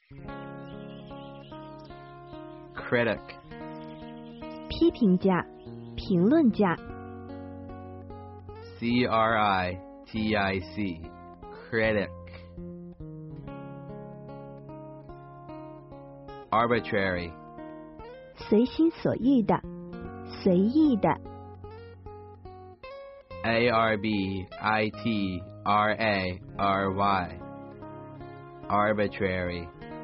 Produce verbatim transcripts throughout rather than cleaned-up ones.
critic, 批评家、评论家。 C R I T I C, critic. Arbitrary, 随心所欲的，随意的。 A R B I T R A R Y, arbitrary.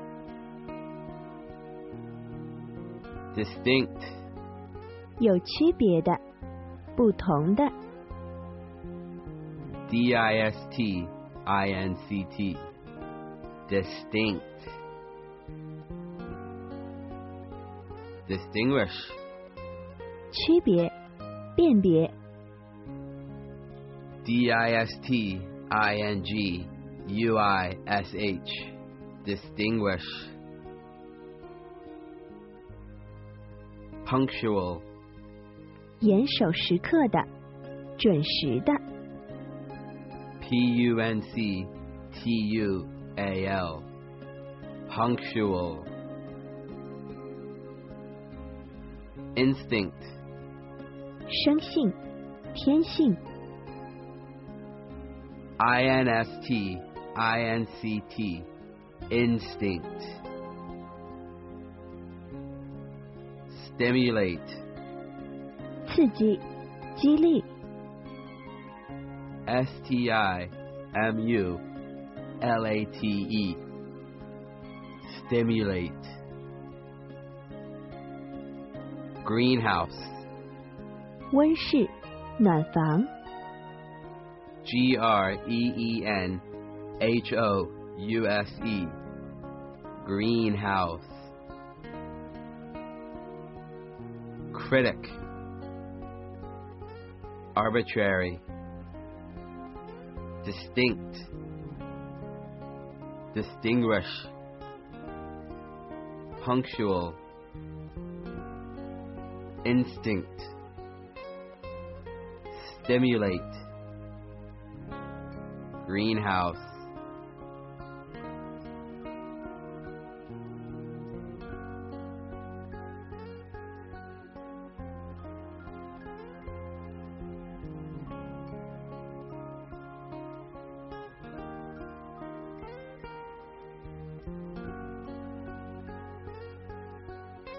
Distinct, 有区别的，不同的。 D I S T I N C T, distinct. Distinguish, 区别，辨别。 D I S T I N G U I S H, distinguish. Punctual, 严守时刻的，准时的。 P U N C T U A L, punctual. Instinct, 生性，天性。 I N S T I N C T, instinct. Stimulate, 刺激，激励。 S T I M U L A T E, stimulate. Greenhouse, 温室，暖房。 G R E E N H O U S E, greenhouse. Critic, arbitrary. Distinct, distinguish. Punctual, instinct. Stimulate, greenhouse.